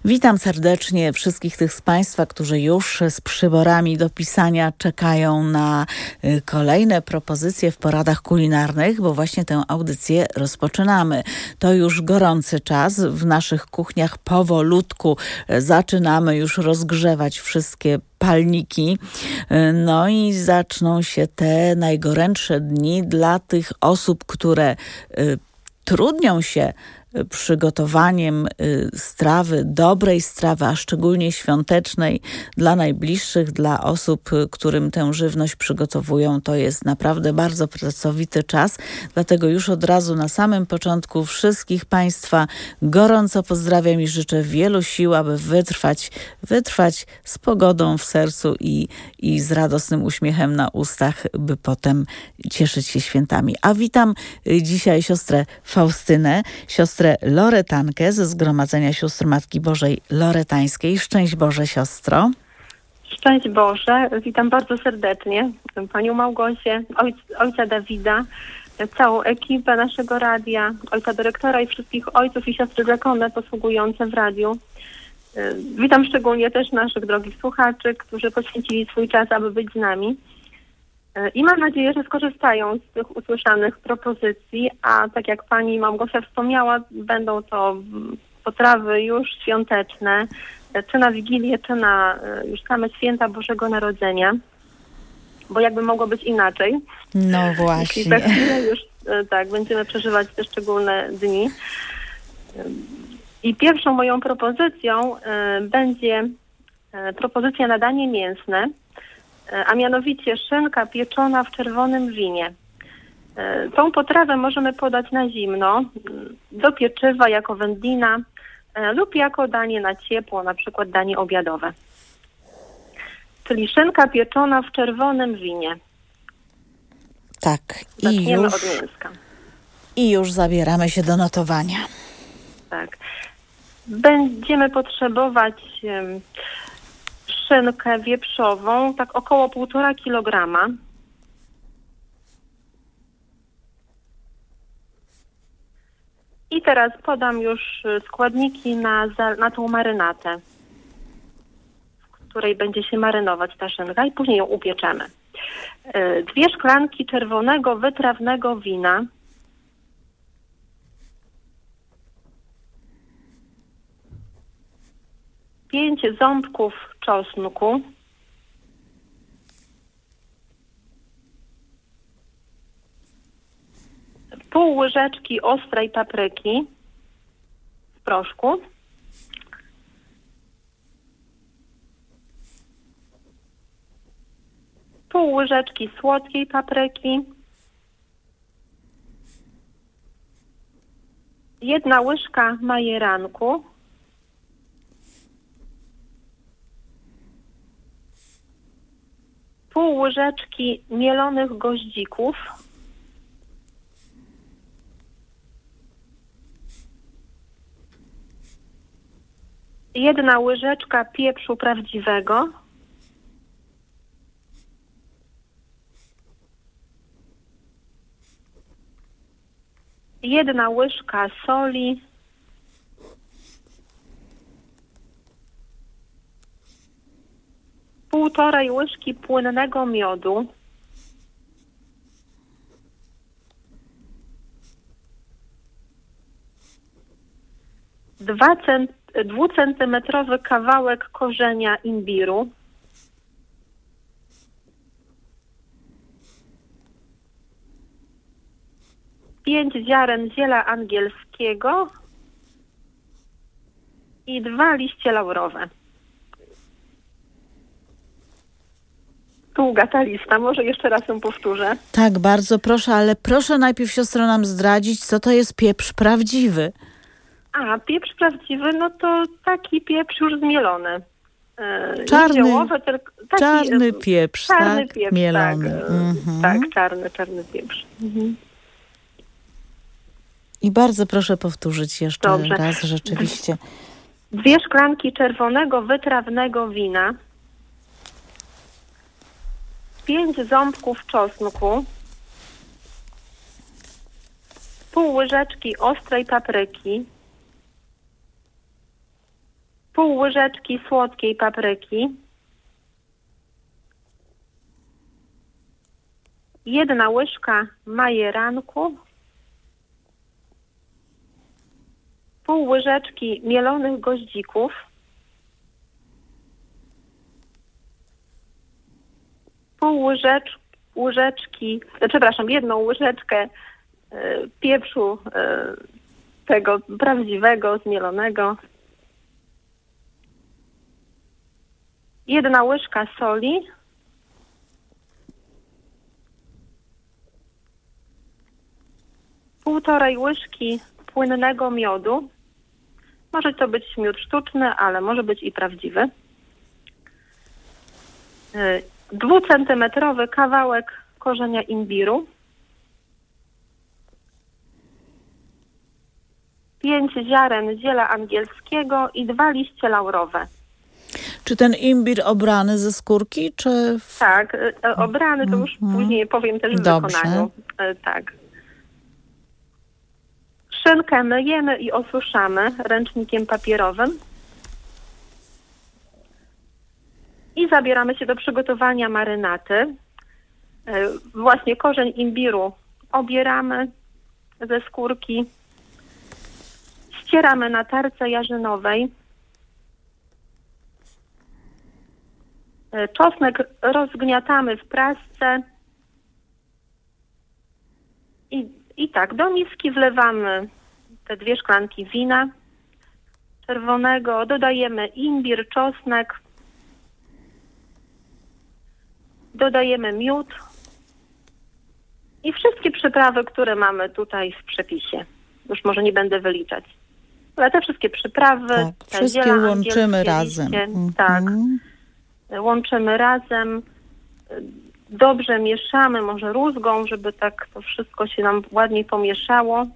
Witam serdecznie wszystkich tych z Państwa, którzy już z przyborami do pisania czekają na kolejne propozycje w poradach kulinarnych, bo właśnie tę audycję rozpoczynamy. To już gorący czas. W naszych kuchniach powolutku zaczynamy już rozgrzewać wszystkie palniki. No i zaczną się te najgorętsze dni dla tych osób, które trudnią się przygotowaniem strawy, dobrej strawy, a szczególnie świątecznej dla najbliższych, dla osób, którym tę żywność przygotowują. To jest naprawdę bardzo pracowity czas. Dlatego już od razu na samym początku wszystkich Państwa gorąco pozdrawiam i życzę wielu sił, aby wytrwać z pogodą w sercu i z radosnym uśmiechem na ustach, by potem cieszyć się świętami. A witam dzisiaj siostrę Faustynę, siostrę Loretankę ze Zgromadzenia Sióstr Matki Bożej Loretańskiej. Szczęść Boże, siostro. Szczęść Boże. Witam bardzo serdecznie panią Małgosię, ojca Dawida, całą ekipę naszego radia, ojca dyrektora i wszystkich ojców i siostry zakonne posługujące w radiu. Witam szczególnie też naszych drogich słuchaczy, którzy poświęcili swój czas, aby być z nami. I mam nadzieję, że skorzystają z tych usłyszanych propozycji, a tak jak pani Małgosia wspomniała, będą to potrawy już świąteczne, czy na Wigilię, czy na już same święta Bożego Narodzenia, bo jakby mogło być inaczej. No właśnie. I za chwilę już tak, będziemy przeżywać te szczególne dni. I pierwszą moją propozycją będzie propozycja na danie mięsne, a mianowicie szynka pieczona w czerwonym winie. Tą potrawę możemy podać na zimno, do pieczywa jako wędlina lub jako danie na ciepło, na przykład danie obiadowe. Czyli szynka pieczona w czerwonym winie. Tak. Zaczniemy od mięska. I już zabieramy się do notowania. Tak. Będziemy potrzebować szynkę wieprzową, tak około 1,5 kilograma. I teraz podam już składniki na tą marynatę, w której będzie się marynować ta szynka i później ją upieczemy. 2 szklanki czerwonego, wytrawnego wina. 5 ząbków czosnku, pół łyżeczki ostrej papryki w proszku, pół łyżeczki słodkiej papryki, 1 łyżka majeranku, pół łyżeczki mielonych goździków, jedna łyżeczka pieprzu prawdziwego, jedna łyżka soli, półtorej łyżki płynnego miodu, dwucentymetrowy kawałek korzenia imbiru, pięć ziaren ziela angielskiego i 2 liście laurowe. Długa ta lista, może jeszcze raz ją powtórzę. Tak, bardzo proszę, ale proszę najpierw siostro nam zdradzić, co to jest pieprz prawdziwy. A, pieprz prawdziwy, no to taki pieprz już zmielony. Czarny, ziołowy, tylko taki, czarny pieprz, czarny tak? Pieprz, Mielony. tak, tak, czarny pieprz. I bardzo proszę powtórzyć jeszcze Dobrze. raz rzeczywiście. 2 szklanki czerwonego, wytrawnego wina, 5 ząbków czosnku, pół łyżeczki ostrej papryki, pół łyżeczki słodkiej papryki, 1 łyżka majeranku, pół łyżeczki mielonych goździków, pół łyżeczki, przepraszam, 1 łyżeczkę pieprzu tego prawdziwego, zmielonego, 1 łyżka soli, półtorej łyżki płynnego miodu. Może to być miód sztuczny, ale może być i prawdziwy. 2-centymetrowy kawałek korzenia imbiru. 5 ziaren ziela angielskiego i 2 liście laurowe. Czy ten imbir obrany ze skórki, czy... Tak, obrany to już później powiem też w wykonaniu. Tak. Szynkę myjemy i osuszamy ręcznikiem papierowym. I zabieramy się do przygotowania marynaty. Właśnie korzeń imbiru obieramy ze skórki. Ścieramy na tarce jarzynowej. Czosnek rozgniatamy w prasce. I tak, do miski wlewamy te 2 szklanki wina czerwonego. Dodajemy imbir, czosnek. Dodajemy miód. I wszystkie przyprawy, które mamy tutaj w przepisie. Już może nie będę wyliczać. Ale te wszystkie przyprawy, tak, te wszystkie łączymy razem. Tak, łączymy razem. Dobrze mieszamy, może rózgą, żeby tak to wszystko się nam ładniej pomieszało.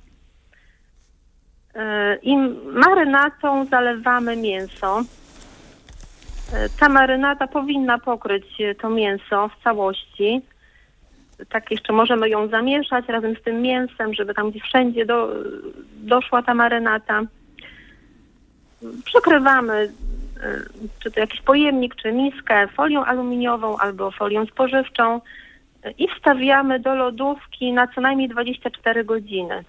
I marynatą zalewamy mięso. Ta marynata powinna pokryć to mięso w całości. Tak jeszcze możemy ją zamieszać razem z tym mięsem, żeby tam gdzie wszędzie doszła ta marynata. Przykrywamy czy to jakiś pojemnik, czy miskę folią aluminiową albo folią spożywczą i wstawiamy do lodówki na co najmniej 24 godziny.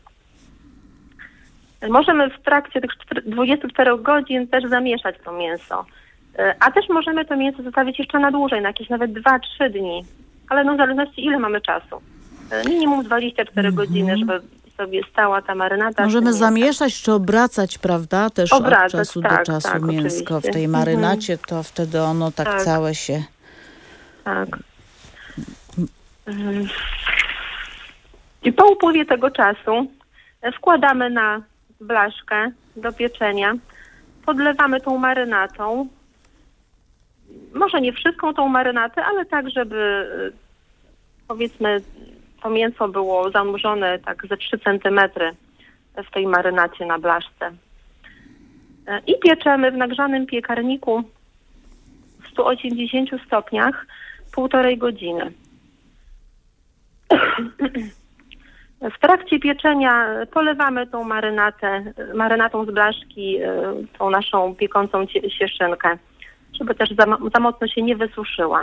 Możemy w trakcie tych 24 godzin też zamieszać to mięso. A też możemy to mięso zostawić jeszcze na dłużej, na jakieś nawet 2-3 dni. Ale no w zależności ile mamy czasu. Minimum 24 godziny, żeby sobie stała ta marynata. Możemy zamieszać czy obracać, prawda? Też obracać, od czasu tak, do czasu tak, mięsko oczywiście. w tej marynacie, to wtedy ono tak całe się... Tak. I po upływie tego czasu wkładamy na blaszkę do pieczenia. Podlewamy tą marynatą. Może nie wszystką tą marynatę, ale tak, żeby powiedzmy to mięso było zanurzone tak ze 3 centymetry w tej marynacie na blaszce. I pieczemy w nagrzanym piekarniku w 180 stopniach 1,5 godziny. W trakcie pieczenia polewamy tą marynatą z blaszki, tą naszą piekącą się szynkę, żeby też za mocno się nie wysuszyła.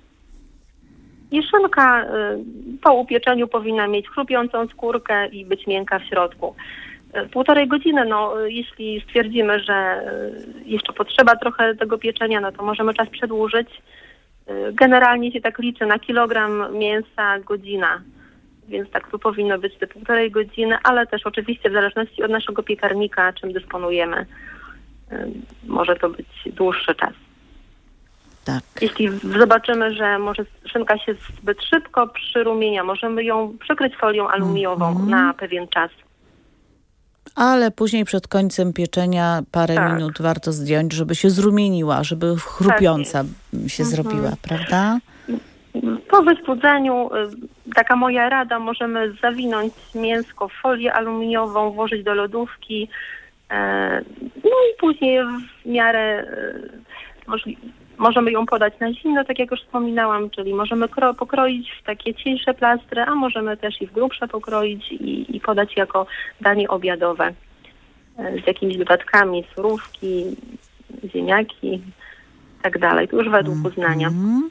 I szynka po upieczeniu powinna mieć chrupiącą skórkę i być miękka w środku. 1,5 godziny, no jeśli stwierdzimy, że jeszcze potrzeba trochę tego pieczenia, no to możemy czas przedłużyć. Generalnie się tak liczy na kilogram mięsa godzina, więc tak tu powinno być te 1,5 godziny, ale też oczywiście w zależności od naszego piekarnika, czym dysponujemy, może to być dłuższy czas. Tak. Jeśli zobaczymy, że może szynka się zbyt szybko przyrumienia, możemy ją przykryć folią aluminiową na pewien czas. Ale później przed końcem pieczenia parę minut warto zdjąć, żeby się zrumieniła, żeby chrupiąca się zrobiła, prawda? Po wyspudzeniu, taka moja rada, możemy zawinąć mięsko w folię aluminiową, włożyć do lodówki, no i później w miarę możemy ją podać na zimno, tak jak już wspominałam, czyli możemy pokroić w takie cieńsze plastry, a możemy też i w grubsze pokroić i podać jako danie obiadowe z jakimiś dodatkami, surówki, ziemniaki i tak dalej. To już według uznania.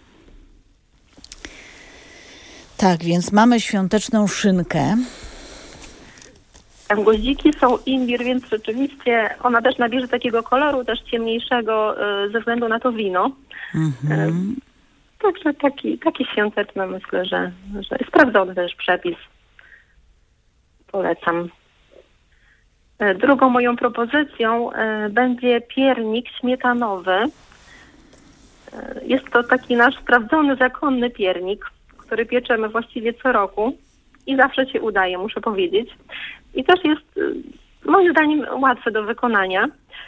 Tak, więc mamy świąteczną szynkę. Goździki są imbir, więc rzeczywiście ona też nabierze takiego koloru, też ciemniejszego ze względu na to wino. Także taki świąteczny, myślę, że sprawdzony też przepis. Polecam. Drugą moją propozycją będzie piernik śmietanowy. Jest to taki nasz sprawdzony, zakonny piernik, który pieczemy właściwie co roku i zawsze się udaje, muszę powiedzieć. I też jest moim zdaniem łatwy do wykonania.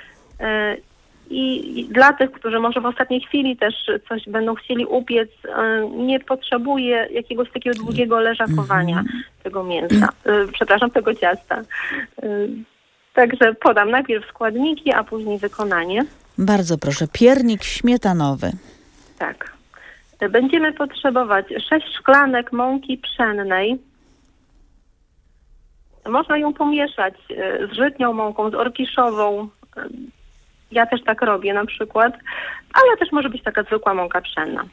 I dla tych, którzy może w ostatniej chwili też coś będą chcieli upiec, nie potrzebuje jakiegoś takiego długiego leżakowania tego mięsa, tego ciasta. Także podam najpierw składniki, a później wykonanie. Bardzo proszę, piernik śmietanowy. Tak. Będziemy potrzebować 6 szklanek mąki pszennej. Można ją pomieszać z żytnią mąką, z orkiszową. Ja też tak robię na przykład, ale też może być taka zwykła mąka pszenna.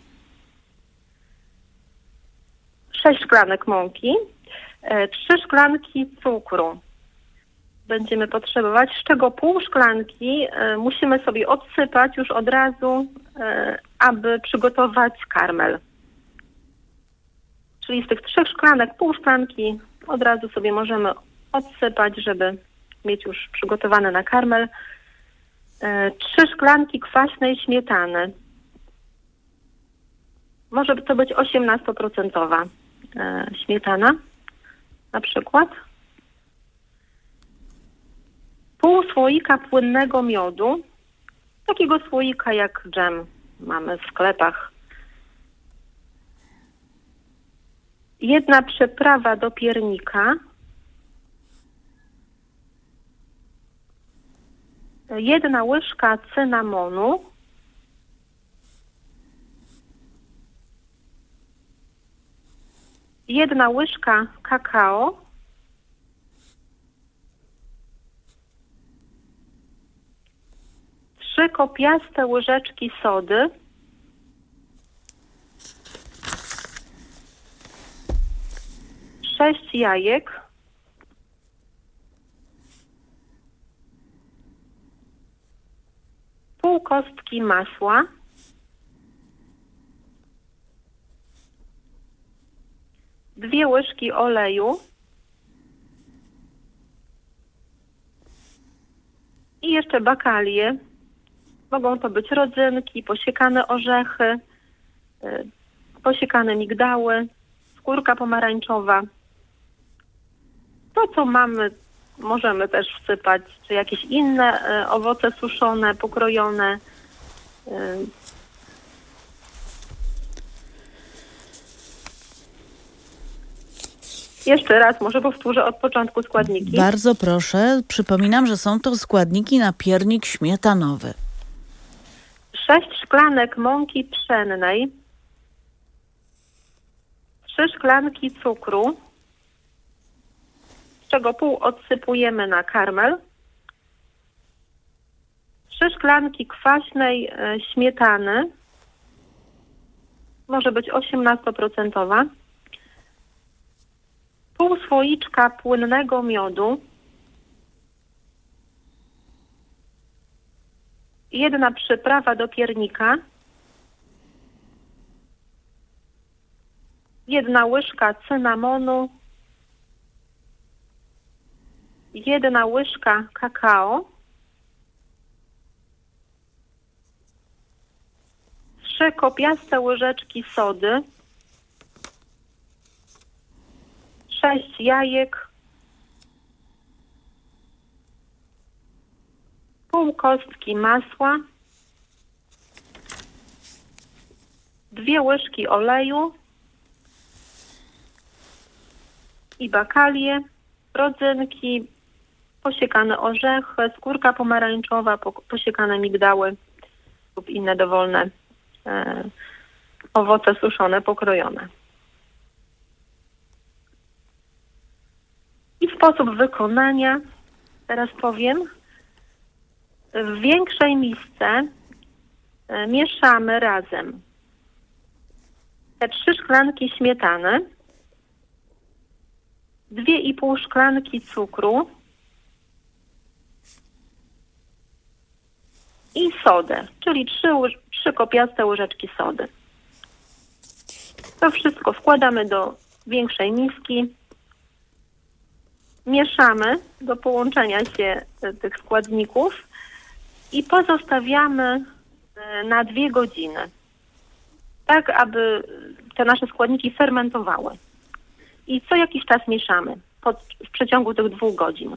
6 szklanek mąki, 3 szklanki cukru będziemy potrzebować, z czego pół szklanki musimy sobie odsypać już od razu, aby przygotować karmel. Czyli z tych 3 szklanek pół szklanki od razu sobie możemy odsypać, żeby mieć już przygotowane na karmel. 3 szklanki kwaśnej śmietany. Może to być 18% śmietana na przykład. Pół słoika płynnego miodu. Takiego słoika jak dżem mamy w sklepach. 1 przyprawa do piernika. 1 łyżka cynamonu. 1 łyżka kakao. 3 kopiaste łyżeczki sody. 6 jajek. Pół kostki masła. 2 łyżki oleju. I jeszcze bakalie. Mogą to być rodzynki, posiekane orzechy, posiekane migdały, skórka pomarańczowa. To, co mamy, możemy też wsypać, czy jakieś inne owoce suszone, pokrojone. Jeszcze raz może powtórzę od początku składniki. Bardzo proszę. Przypominam, że są to składniki na piernik śmietanowy. 6 szklanek mąki pszennej. 3 szklanki cukru, z czego pół odsypujemy na karmel. 3 szklanki kwaśnej śmietany. Może być 18%. Pół słoiczka płynnego miodu. 1 przyprawa do piernika. 1 łyżka cynamonu. 1 łyżka kakao. 3 kopiaste łyżeczki sody. 6 jajek. Pół kostki masła. 2 łyżki oleju. I bakalie, rodzynki, posiekane orzechy, skórka pomarańczowa, posiekane migdały lub inne dowolne owoce suszone, pokrojone. I sposób wykonania, teraz powiem. w większej misce mieszamy razem te 3 szklanki śmietany, 2,5 szklanki cukru i sodę, czyli 3 kopiaste łyżeczki sody. To wszystko wkładamy do większej miski, mieszamy do połączenia się tych składników i pozostawiamy na 2 godziny, tak aby te nasze składniki fermentowały. I co jakiś czas mieszamy w przeciągu tych 2 godzin.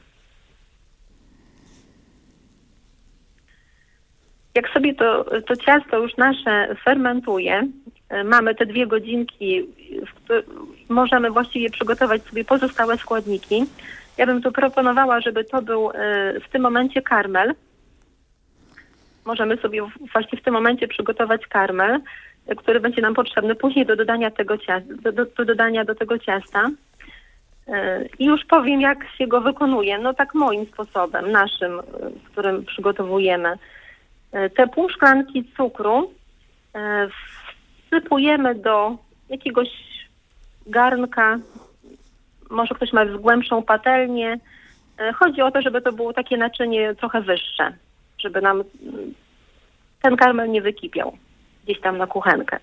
Jak sobie to ciasto już nasze fermentuje, mamy te 2 godzinki, możemy właściwie przygotować sobie pozostałe składniki. Ja bym tu proponowała, żeby to był w tym momencie karmel. Możemy sobie właśnie w tym momencie przygotować karmel, który będzie nam potrzebny później do dodania tego ciasta, do dodania do tego ciasta. I już powiem, jak się go wykonuje. No tak moim sposobem, naszym, w którym przygotowujemy. Te pół szklanki cukru wsypujemy do jakiegoś garnka, może ktoś ma głębszą patelnię. Chodzi o to, żeby to było takie naczynie trochę wyższe, żeby nam ten karmel nie wykipiał gdzieś tam na kuchenkę.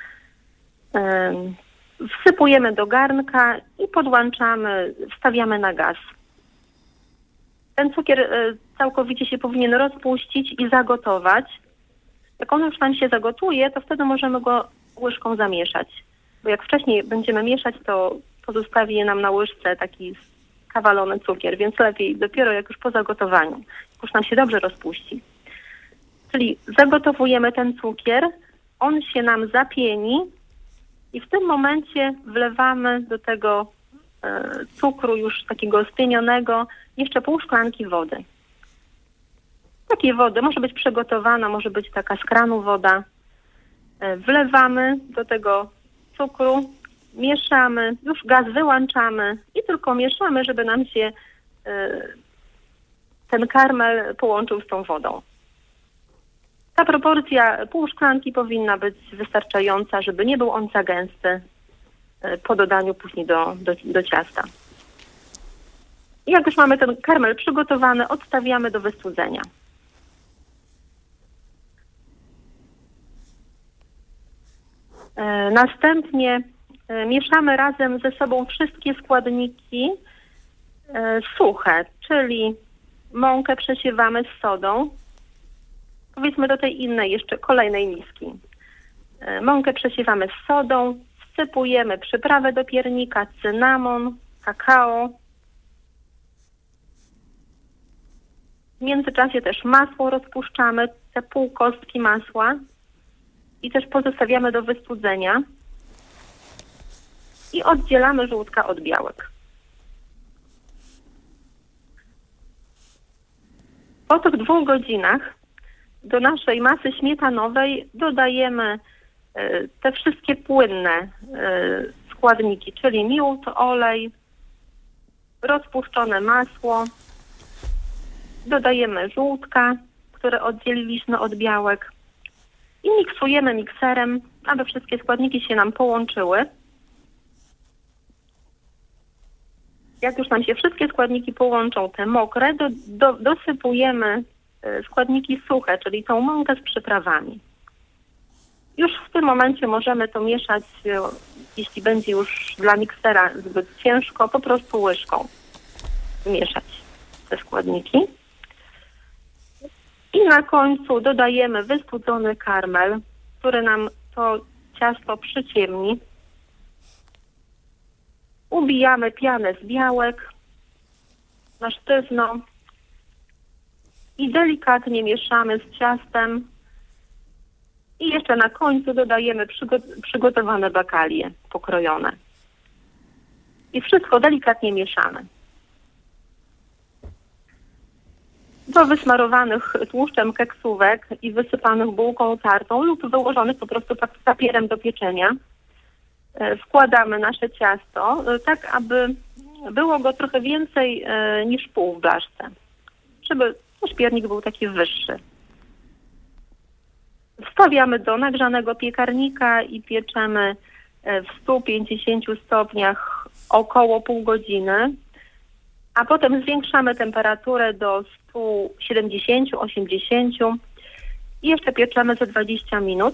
Wsypujemy do garnka i podłączamy, wstawiamy na gaz. Ten cukier całkowicie się powinien rozpuścić i zagotować. Jak on już nam się zagotuje, to wtedy możemy go łyżką zamieszać. Bo jak wcześniej będziemy mieszać, to pozostawi nam na łyżce taki kawalony cukier, więc lepiej dopiero jak już po zagotowaniu, jak już nam się dobrze rozpuści. Czyli zagotowujemy ten cukier, on się nam zapieni i w tym momencie wlewamy do tego cukru już takiego spienionego jeszcze pół szklanki wody. Takiej wody może być przygotowana, może być taka z kranu woda. Wlewamy do tego cukru, mieszamy, już gaz wyłączamy i tylko mieszamy, żeby nam się ten karmel połączył z tą wodą. Ta proporcja pół szklanki powinna być wystarczająca, żeby nie był on za gęsty po dodaniu później do ciasta. I jak już mamy ten karmel przygotowany, odstawiamy do wystudzenia. Następnie mieszamy razem ze sobą wszystkie składniki suche, czyli mąkę przesiewamy z sodą. Powiedzmy do tej innej, jeszcze kolejnej miski. Mąkę przesiewamy z sodą, wsypujemy przyprawę do piernika, cynamon, kakao. W międzyczasie też masło rozpuszczamy, te pół kostki masła i też pozostawiamy do wystudzenia i oddzielamy żółtka od białek. Po tych 2 godzinach do naszej masy śmietanowej dodajemy te wszystkie płynne składniki, czyli miód, olej, rozpuszczone masło. Dodajemy żółtka, które oddzieliliśmy od białek i miksujemy mikserem, aby wszystkie składniki się nam połączyły. Jak już nam się wszystkie składniki połączą, te mokre, dosypujemy składniki suche, czyli tą mąkę z przyprawami. Już w tym momencie możemy to mieszać, jeśli będzie już dla miksera zbyt ciężko, po prostu łyżką mieszać te składniki. I na końcu dodajemy wystudzony karmel, który nam to ciasto przyciemni. Ubijamy pianę z białek na sztywno i delikatnie mieszamy z ciastem. I jeszcze na końcu dodajemy przygotowane bakalie pokrojone. I wszystko delikatnie mieszamy. Do wysmarowanych tłuszczem keksówek i wysypanych bułką tartą lub wyłożonych po prostu papierem do pieczenia wkładamy nasze ciasto, tak aby było go trochę więcej niż pół w blaszce. Żeby Nasz piernik był taki wyższy. Wstawiamy do nagrzanego piekarnika i pieczemy w 150 stopniach około pół godziny, a potem zwiększamy temperaturę do 170-80 i jeszcze pieczemy za 20 minut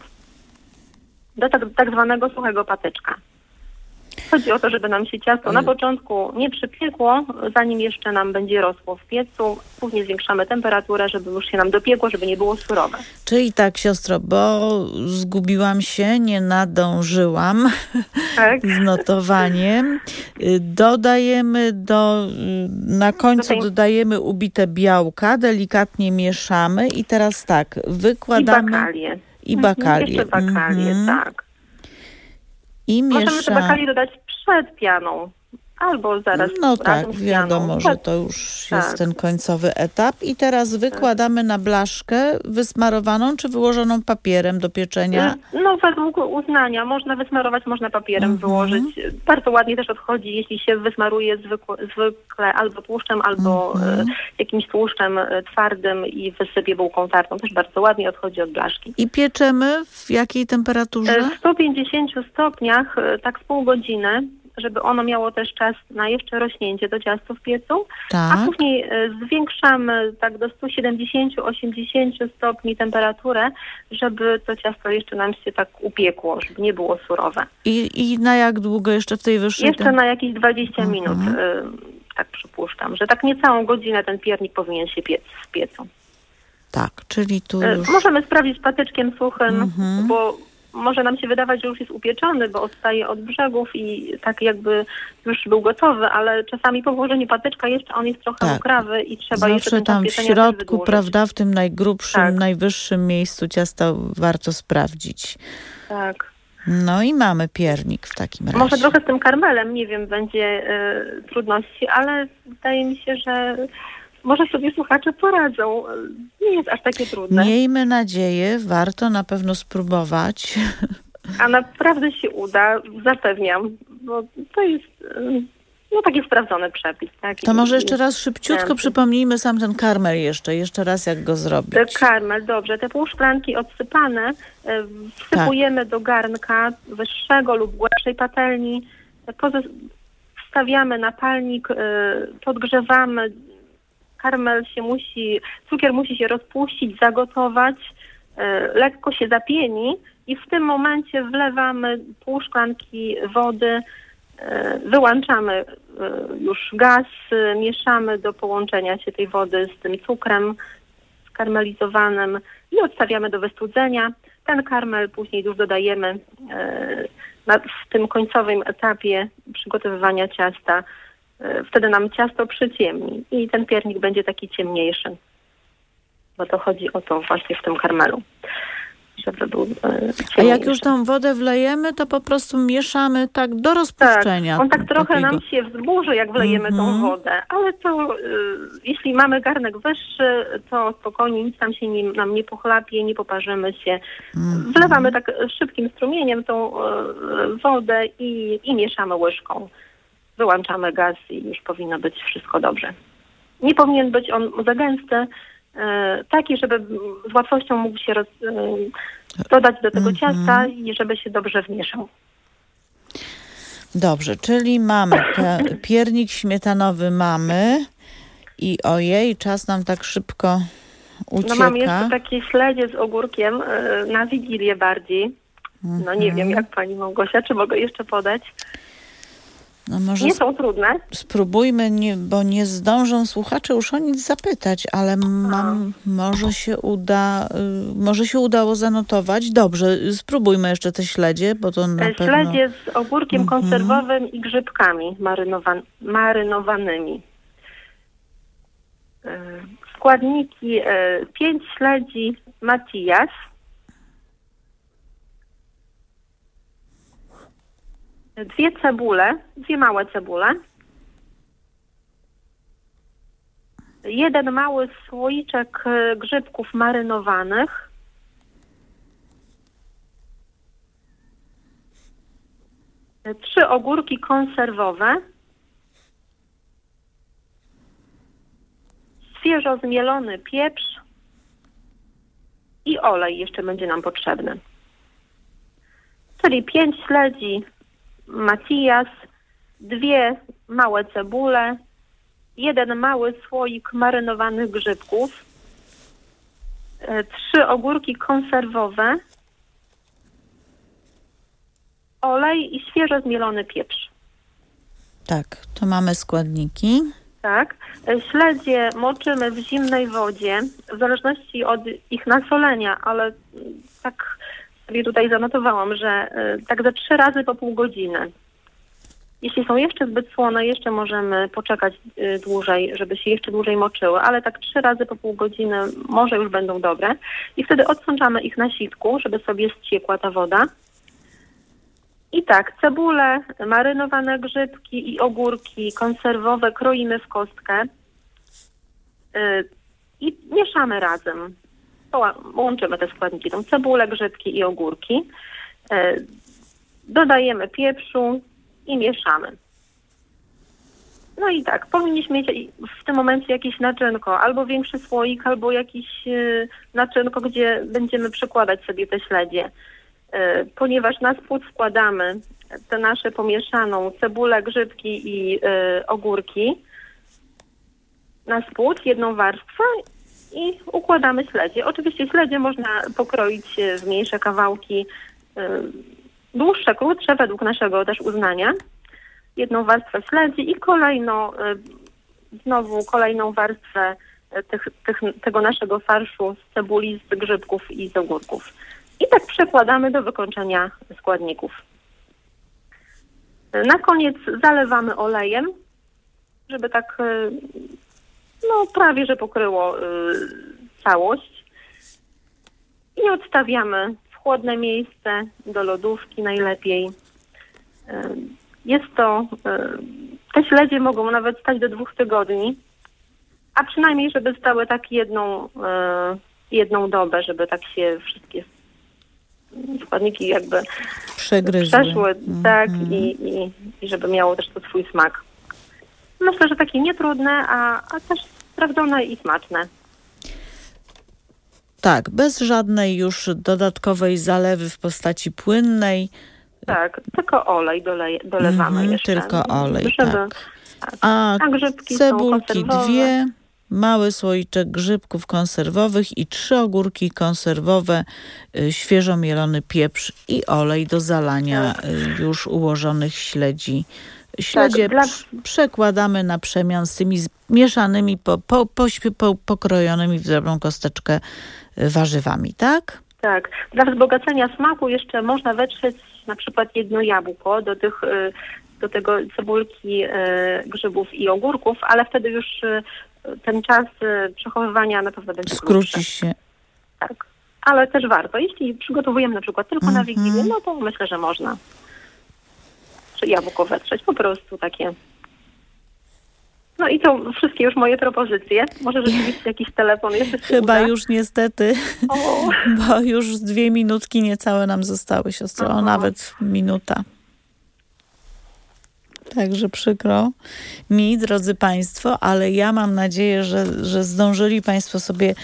do tak zwanego suchego patyczka. Chodzi o to, żeby nam się ciasto na początku nie przypiekło, zanim jeszcze nam będzie rosło w piecu. Później zwiększamy temperaturę, żeby już się nam dopiekło, żeby nie było surowe. Czyli tak, siostro, bo zgubiłam się, nie nadążyłam z notowaniem. Dodajemy na końcu dodajemy ubite białka, delikatnie mieszamy i teraz tak, wykładamy... I bakalię. Jeszcze bakalię, tak. I możemy te bakalie dodać przed pianą albo zaraz No tak, wiadomo, że to już jest ten końcowy etap. I teraz wykładamy na blaszkę wysmarowaną czy wyłożoną papierem do pieczenia? No według uznania. Można wysmarować, można papierem wyłożyć. Bardzo ładnie też odchodzi, jeśli się wysmaruje zwykle albo tłuszczem, albo jakimś tłuszczem twardym i wysypie bułką tartą. Też bardzo ładnie odchodzi od blaszki. I pieczemy w jakiej temperaturze? W 150 stopniach, tak z pół godziny, żeby ono miało też czas na jeszcze rośnięcie do ciasta w piecu, a później zwiększamy tak do 170-80 stopni temperaturę, żeby to ciasto jeszcze nam się tak upiekło, żeby nie było surowe. I na jak długo jeszcze w tej wyższej? Jeszcze na jakieś 20 minut, tak przypuszczam, że tak niecałą godzinę ten piernik powinien się piec w piecu. Tak, czyli tu już... Możemy sprawdzić patyczkiem suchym, bo może nam się wydawać, że już jest upieczony, bo odstaje od brzegów i tak jakby już był gotowy, ale czasami po włożeniu patyczka jeszcze on jest trochę mokrawy i trzeba jeszcze ten czas tam w środku, prawda, w tym najgrubszym, najwyższym miejscu ciasta warto sprawdzić. Tak. No i mamy piernik w takim razie. Może trochę z tym karmelem, nie wiem, będzie trudności, ale wydaje mi się, że może sobie słuchacze poradzą. Nie jest aż takie trudne. Miejmy nadzieję, warto na pewno spróbować. A naprawdę się uda, zapewniam, bo to jest taki sprawdzony przepis. Tak? To może jeszcze raz szybciutko przypomnijmy sam ten karmel jeszcze raz jak go zrobić. Karmel, dobrze. Te pół szklanki odsypane wsypujemy do garnka wyższego lub głębszej patelni. Wstawiamy na palnik, podgrzewamy. Cukier musi się rozpuścić, zagotować, lekko się zapieni i w tym momencie wlewamy pół szklanki wody, wyłączamy już gaz, mieszamy do połączenia się tej wody z tym cukrem skarmelizowanym i odstawiamy do wystudzenia. Ten karmel później już dodajemy w tym końcowym etapie przygotowywania ciasta. Wtedy nam ciasto przyciemni i ten piernik będzie taki ciemniejszy. Bo to chodzi o to właśnie w tym karmelu. Żeby był ciemniejszy. A jak już tą wodę wlejemy, to po prostu mieszamy tak do rozpuszczenia. Tak, on tak trochę nam się wzburzy, jak wlejemy tą wodę, ale to jeśli mamy garnek wyższy, to spokojnie, nic tam się nam nie pochlapie, nie poparzymy się. Wlewamy tak szybkim strumieniem tą wodę i mieszamy łyżką. Wyłączamy gaz i już powinno być wszystko dobrze. Nie powinien być on za gęsty, taki, żeby z łatwością mógł się dodać do tego ciasta i żeby się dobrze wmieszał. Dobrze, czyli mamy piernik śmietanowy i ojej, czas nam tak szybko ucieka. No mam jeszcze takie śledzie z ogórkiem na Wigilię bardziej. No nie wiem, jak pani Małgosia, czy mogę jeszcze podać? No może nie są trudne. Spróbujmy, bo nie zdążą słuchacze już o nic zapytać, ale może się udało zanotować. Dobrze, spróbujmy jeszcze te śledzie, bo to na pewno... Śledzie z ogórkiem konserwowym i grzybkami marynowanymi. Składniki: 5 śledzi Matthias, 2 cebule, 2 małe cebule, 1 mały słoiczek grzybków marynowanych, 3 ogórki konserwowe, świeżo zmielony pieprz i olej jeszcze będzie nam potrzebny. Czyli 5 śledzi Matthias, 2 małe cebule, 1 mały słoik marynowanych grzybków, 3 ogórki konserwowe, olej i świeżo zmielony pieprz. Tak, to mamy składniki. Tak. Śledzie moczymy w zimnej wodzie, w zależności od ich nasolenia, ale tak sobie tutaj zanotowałam, że tak za 3 razy po pół godziny. Jeśli są jeszcze zbyt słone, jeszcze możemy poczekać dłużej, żeby się jeszcze dłużej moczyły, ale tak 3 razy po pół godziny może już będą dobre. I wtedy odsączamy ich na sitku, żeby sobie ściekła ta woda. I tak, cebulę, marynowane grzybki i ogórki konserwowe kroimy w kostkę i mieszamy razem. Łączymy te składniki, tą cebulę, grzybki i ogórki. Dodajemy pieprzu i mieszamy. No i tak, powinniśmy mieć w tym momencie jakieś naczynko, albo większy słoik, albo jakieś naczynko, gdzie będziemy przykładać sobie te śledzie. Ponieważ na spód wkładamy tę nasze pomieszaną cebulę, grzybki i ogórki na spód, 1 warstwę i układamy śledzie. Oczywiście śledzie można pokroić w mniejsze kawałki, dłuższe, krótsze, według naszego też uznania. 1 warstwę śledzi i znowu kolejną warstwę tego naszego farszu z cebuli, z grzybków i z ogórków. I tak przekładamy do wykończenia składników. Na koniec zalewamy olejem, żeby tak prawie że pokryło całość. I odstawiamy w chłodne miejsce, do lodówki najlepiej. Jest to, te śledzie mogą nawet stać do 2 tygodni, a przynajmniej żeby stały tak jedną dobę, żeby tak się wszystkie składniki jakby przeszły, tak, i żeby miało też to swój smak. Myślę, że takie nietrudne, a też sprawdzone i smaczne. Tak, bez żadnej już dodatkowej zalewy w postaci płynnej. Tak, tylko olej dolewamy jeszcze. Tylko olej, żeby, tak. Tak. A grzybki cebulki 2, mały słoiczek grzybków konserwowych i 3 ogórki konserwowe, świeżo mielony pieprz i olej do zalania już ułożonych śledzi. Śledzie przekładamy na przemian z tymi mieszanymi, pokrojonymi w drobną kosteczkę warzywami, tak? Tak. Dla wzbogacenia smaku jeszcze można wetrzeć na przykład 1 jabłko do tego cebulki, grzybów i ogórków, ale wtedy już ten czas przechowywania na pewno będzie skróci krótszy. się. Tak. Ale też warto. Jeśli przygotowujemy na przykład tylko na Wigilię, no to myślę, że można. Czy jabłko wetrzeć, po prostu takie. No i to wszystkie już moje propozycje. Może rzeczywiście jakiś telefon jeszcze się Chyba uda. już niestety, bo już 2 minutki niecałe nam zostały, siostro, nawet minuta. Także przykro mi, drodzy Państwo, ale ja mam nadzieję, że zdążyli Państwo sobie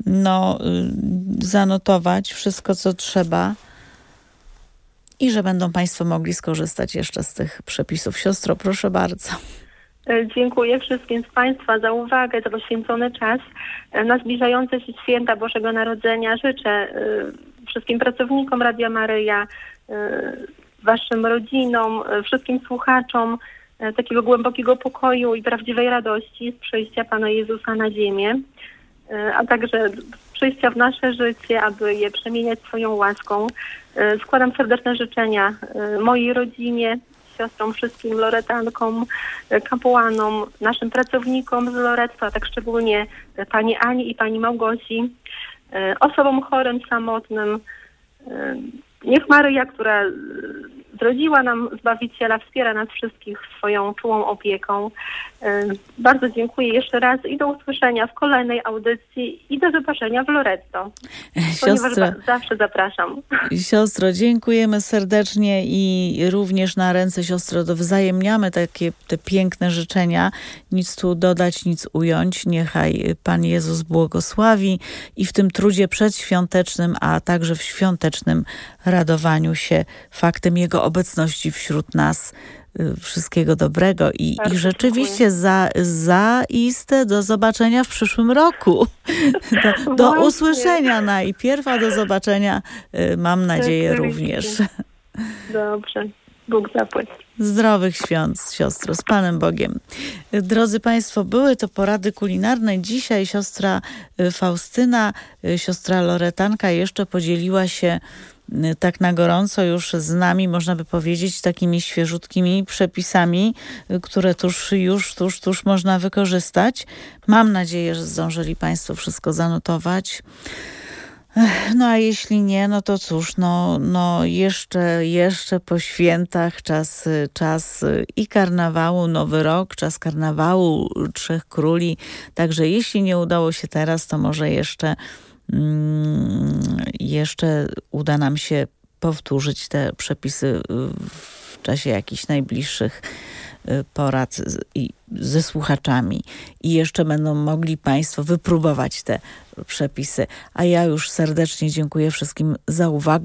zanotować wszystko, co trzeba i że będą Państwo mogli skorzystać jeszcze z tych przepisów. Siostro, proszę bardzo. Dziękuję wszystkim z Państwa za uwagę, za poświęcony czas. Na zbliżające się święta Bożego Narodzenia życzę wszystkim pracownikom Radia Maryja, Waszym rodzinom, wszystkim słuchaczom takiego głębokiego pokoju i prawdziwej radości z przyjścia Pana Jezusa na ziemię, a także przyjścia w nasze życie, aby je przemieniać swoją łaską. Składam serdeczne życzenia mojej rodzinie, siostrom, wszystkim loretankom, kapłanom, naszym pracownikom z Loretto, a tak szczególnie Pani Ani i Pani Małgosi, osobom chorym, samotnym. Niech Maryja, która zrodziła nam Zbawiciela, wspiera nas wszystkich swoją czułą opieką. Bardzo dziękuję jeszcze raz i do usłyszenia w kolejnej audycji i do zobaczenia w Loretto, ponieważ zawsze zapraszam. Siostro, dziękujemy serdecznie i również na ręce siostro dowzajemniamy te piękne życzenia. Nic tu dodać, nic ująć. Niechaj Pan Jezus błogosławi i w tym trudzie przedświątecznym, a także w świątecznym radowaniu się faktem Jego obecności wśród nas. Wszystkiego dobrego i rzeczywiście zaiste do zobaczenia w przyszłym roku. Do usłyszenia najpierw, a do zobaczenia mam nadzieję również. Dobrze. Bóg zapłać. Zdrowych świąt, siostro, z Panem Bogiem. Drodzy Państwo, były to porady kulinarne. Dzisiaj siostra Faustyna, siostra Loretanka jeszcze podzieliła się tak na gorąco już z nami, można by powiedzieć, takimi świeżutkimi przepisami, które tuż można wykorzystać. Mam nadzieję, że zdążyli Państwo wszystko zanotować. No a jeśli nie, no to cóż, jeszcze po świętach czas i karnawału, Nowy Rok, czas karnawału Trzech Króli. Także jeśli nie udało się teraz, to może jeszcze uda nam się powtórzyć te przepisy w czasie jakichś najbliższych porad ze słuchaczami i jeszcze będą mogli Państwo wypróbować te przepisy. A ja już serdecznie dziękuję wszystkim za uwagę.